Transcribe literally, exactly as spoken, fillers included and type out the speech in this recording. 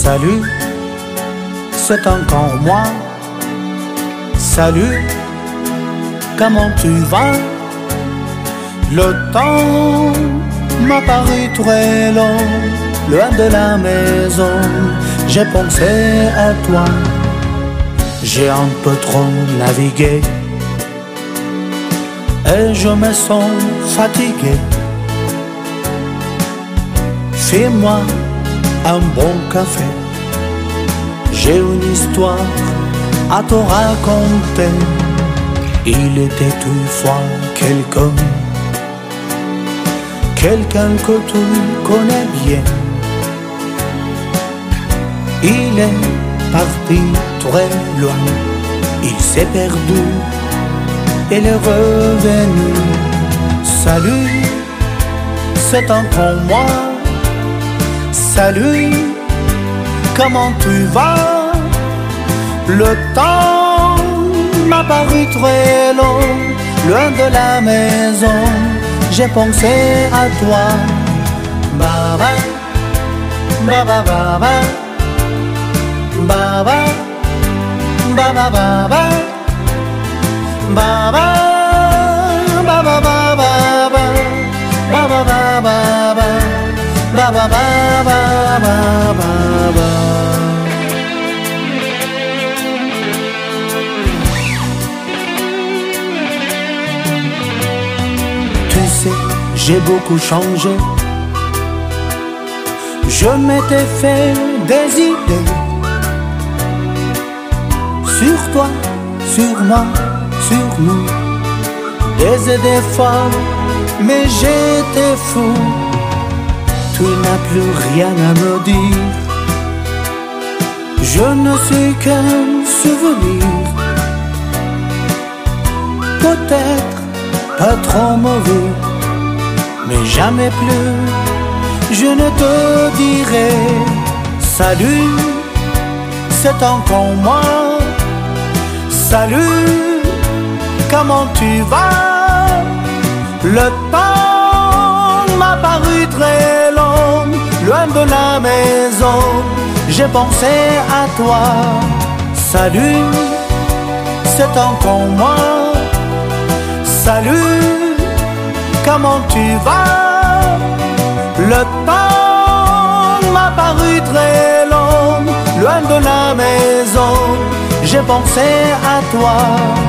Salut, c'est encore moi. Salut, comment tu vas? Le temps m'a paru très long, loin de la maison. J'ai pensé à toi, j'ai un peu trop navigué et je me sens fatigué. Fais-moi un bon café, j'ai une histoire à te raconter. Il était une fois quelqu'un, quelqu'un que tu connais bien. Il est parti très loin, il s'est perdu, il est revenu. Salut, c'est encore moi. Salut, comment tu vas? Le temps m'a paru très long, loin de la maison. J'ai pensé à toi. Baba, baba, baba, baba, baba, baba, baba, baba, baba, baba, baba, ba ba ba ba ba ba ba. Tu sais, j'ai beaucoup changé. Je m'étais fait des idées sur toi, sur moi, sur nous. Des idées folles, mais j'étais fou. Tu n'as plus rien à me dire. Je ne suis qu'un souvenir. Peut-être pas trop mauvais, mais jamais plus je ne te dirai. Salut, c'est encore moi. Salut, comment tu vas? Le temps m'a paru très long, loin de la maison. J'ai pensé à toi. Salut, c'est encore moi. Salut, comment tu vas? Le temps m'a paru très long, loin de la maison. J'ai pensé à toi.